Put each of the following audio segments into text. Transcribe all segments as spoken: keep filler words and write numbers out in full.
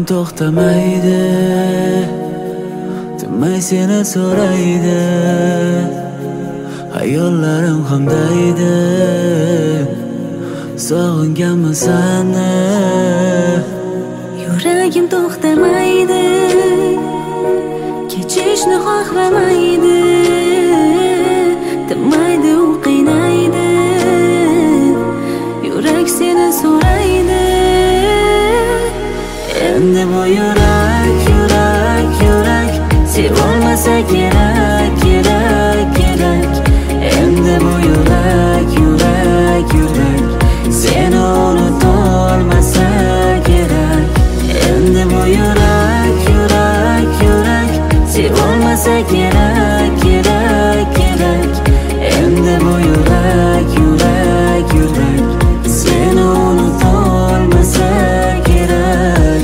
Yuragim to'xtamaydi, tinmay seni so'raydi. Hayollarim ham daydi, sog'inganman seni. Yuragim to'xtamaydi, kechishni xohlamaydi. Tinmaydi, u qiynaydi, yurak seni so'raydi. Endi bu yurak, yurak, yurak sevolmasa kerak, kerak, kerak. Endi bu yurak, yurak, yurak seni unutolmasa kerak. Endi bu yurak, yurak, yurak sevolmasa kerak, kerak, kerak. Endi bu yurak, yurak, yurak seni unutolmasa kerak.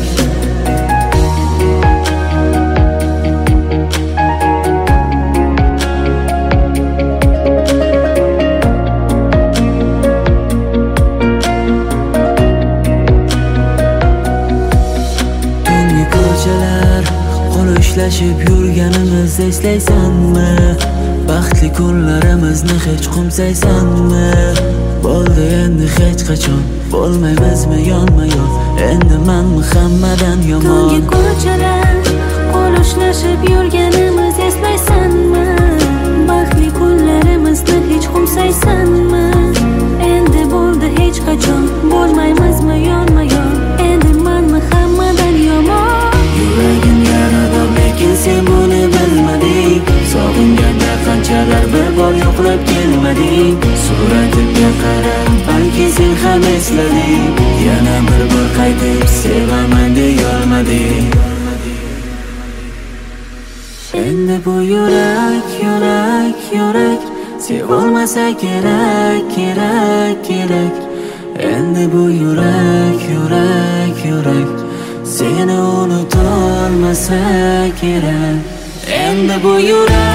Tungi ko'chalar, qo'l ushlashib yurganimizni eslaysanmi? Baxtli kunlarimizni hech qo'msaysanmi? Bo'ldi endi hech qachon bo'lmaymizmi yonma-yon? Endi manmi hammadan yomon? Tungi ko'chalar, qo'l ushlashib yurganimiz eslaysanmi? Baxtli kunlarimizni hech qo'msaysanmi? Endi bo'ldi hech qachon bo'lmaymizmi yonma-yon? Endi manmi hammadan yomon? Yuragim yarador, lekin sen buni bilmading. Sog'inganda qanchalar bir bor yo'qlab kelmading. Suratimga qarab, balki sen ham eslading. Yana bir bor qaytib sevaman deyolmading. Endi bu yurak, yurak, yurak sevolmasa kerak, kerak, kerak. Endi bu yurak, yurak, yurak seni unutolmasa kerak. Endi bu yurak